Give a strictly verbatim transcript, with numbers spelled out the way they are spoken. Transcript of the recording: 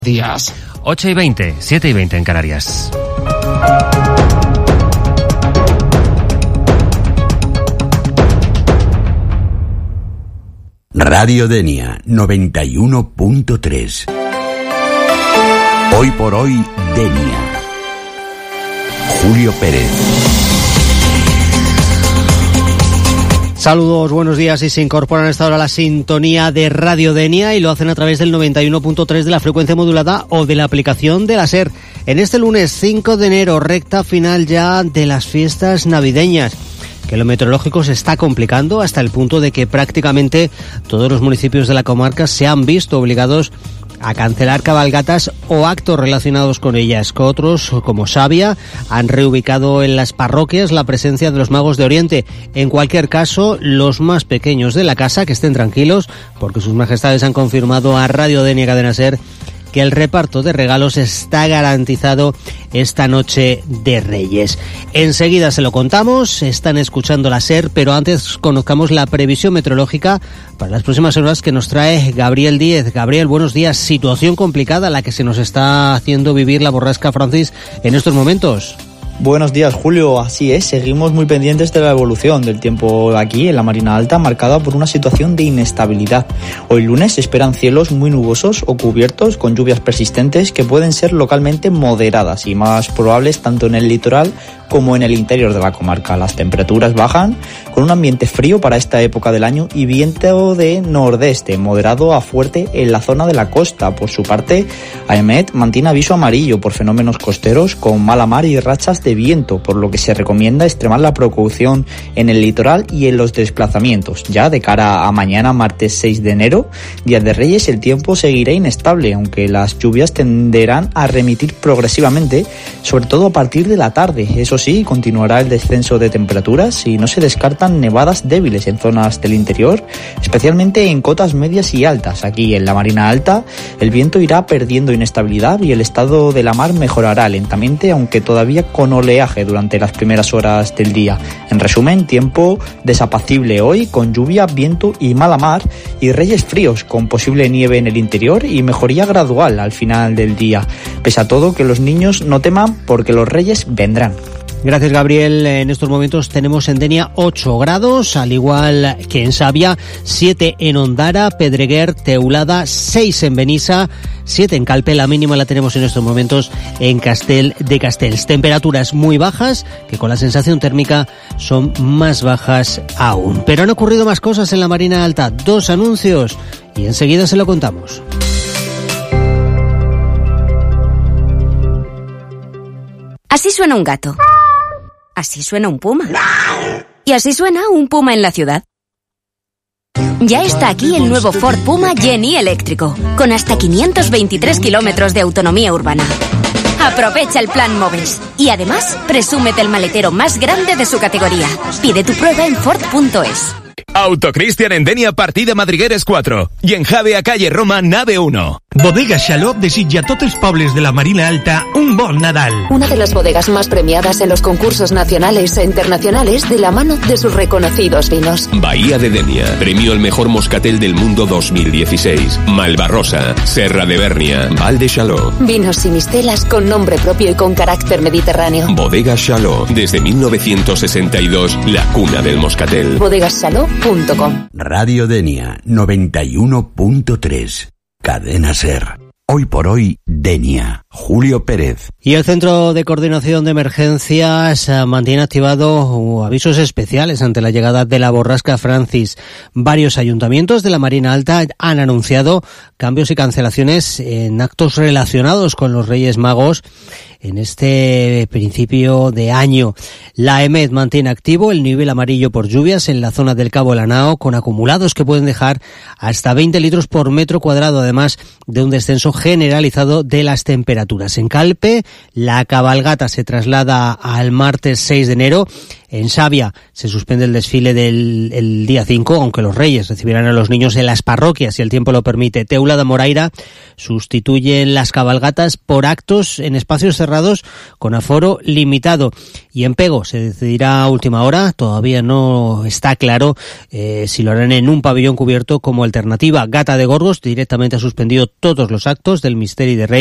días. ocho y veinte, siete y veinte en Canarias. Radio Denia noventa y uno punto tres. Hoy por hoy, Denia. Julio Pérez. Saludos, buenos días, y se incorporan a esta hora a la sintonía de Radio Denia y lo hacen a través del noventa y uno punto tres de la frecuencia modulada o de la aplicación de la SER. En este lunes cinco de enero, recta final ya de las fiestas navideñas, que lo meteorológico se está complicando hasta el punto de que prácticamente todos los municipios de la comarca se han visto obligados a cancelar cabalgatas o actos relacionados con ellas, que otros, como Sabia, han reubicado en las parroquias la presencia de los magos de Oriente. En cualquier caso, los más pequeños de la casa que estén tranquilos, porque sus majestades han confirmado a Radio Denia Cadena SER que el reparto de regalos está garantizado esta noche de Reyes. Enseguida se lo contamos, están escuchando la SER, pero antes conozcamos la previsión meteorológica para las próximas horas que nos trae Gabriel Díez. Gabriel, buenos días. Situación complicada la que se nos está haciendo vivir la borrasca Francis en estos momentos. Buenos días, Julio. Así es, seguimos muy pendientes de la evolución del tiempo aquí en la Marina Alta, marcada por una situación de inestabilidad. Hoy lunes se esperan cielos muy nubosos o cubiertos con lluvias persistentes que pueden ser localmente moderadas y más probables tanto en el litoral como en el interior de la comarca. Las temperaturas bajan con un ambiente frío para esta época del año y viento de nordeste, moderado a fuerte en la zona de la costa. Por su parte, AEMET mantiene aviso amarillo por fenómenos costeros con mala mar y rachas de viento, por lo que se recomienda extremar la precaución en el litoral y en los desplazamientos. Ya de cara a mañana, martes seis de enero, Día de Reyes, el tiempo seguirá inestable, aunque las lluvias tenderán a remitir progresivamente, sobre todo a partir de la tarde. Eso sí, continuará el descenso de temperaturas y no se descartan nevadas débiles en zonas del interior, especialmente en cotas medias y altas. Aquí en la Marina Alta el viento irá perdiendo inestabilidad y el estado de la mar mejorará lentamente, aunque todavía con oleaje durante las primeras horas del día. En resumen, tiempo desapacible hoy con lluvia, viento y mala mar, y Reyes fríos con posible nieve en el interior y mejoría gradual al final del día. Pese a todo, que los niños no teman porque los Reyes vendrán. Gracias, Gabriel. En estos momentos tenemos en Denia ocho grados, al igual que en Sabia, siete en Ondara, Pedreguer, Teulada, seis en Benissa, siete en Calpe. La mínima la tenemos en estos momentos en Castel de Castells. Temperaturas muy bajas, que con la sensación térmica son más bajas aún. Pero han ocurrido más cosas en la Marina Alta. Dos anuncios y enseguida se lo contamos. Así suena un gato. Así suena un puma. Y así suena un puma en la ciudad. Ya está aquí el nuevo Ford Puma Gen-E eléctrico, con hasta quinientos veintitrés kilómetros de autonomía urbana. Aprovecha el plan Moves y además presúmete el maletero más grande de su categoría. Pide tu prueba en Ford punto es. Autocristian en Denia, partida Madrigueres cuatro i en Javea, calle Roma, nave uno. Bodega Xaló desitja a tots els pobles de la Marina Alta un bon Nadal. Una de las bodegas más premiadas en los concursos nacionales e internacionales de la mano de sus reconocidos vinos. Bahía de Denia, premio al mejor moscatel del mundo dos mil dieciséis. Malvarrosa, Serra de Bernia, Val de Xaló. Vinos y mistelas con nombre propio y con carácter mediterráneo. Bodega Xaló, desde mil novecientos sesenta y dos, la cuna del moscatel. bodegas xaló punto com. Radio Denia noventa y uno punto tres. Cadena SER. Hoy por hoy, Denia. Julio Pérez. Y el Centro de Coordinación de Emergencias mantiene activado avisos especiales ante la llegada de la borrasca Francis. Varios ayuntamientos de la Marina Alta han anunciado cambios y cancelaciones en actos relacionados con los Reyes Magos en este principio de año. La AEMET mantiene activo el nivel amarillo por lluvias en la zona del Cabo Lanao, con acumulados que pueden dejar hasta veinte litros por metro cuadrado, además de un descenso generalizado de las temperaturas. En Calpe, la cabalgata se traslada al martes seis de enero En Savia se suspende el desfile del el día cinco, aunque los Reyes recibirán a los niños en las parroquias, si el tiempo lo permite. Teula de Moraira sustituyen las cabalgatas por actos en espacios cerrados con aforo limitado. Y en Pego se decidirá a última hora, todavía no está claro eh, si lo harán en un pabellón cubierto como alternativa. Gata de Gorgos directamente ha suspendido todos los actos del Misteri de Rey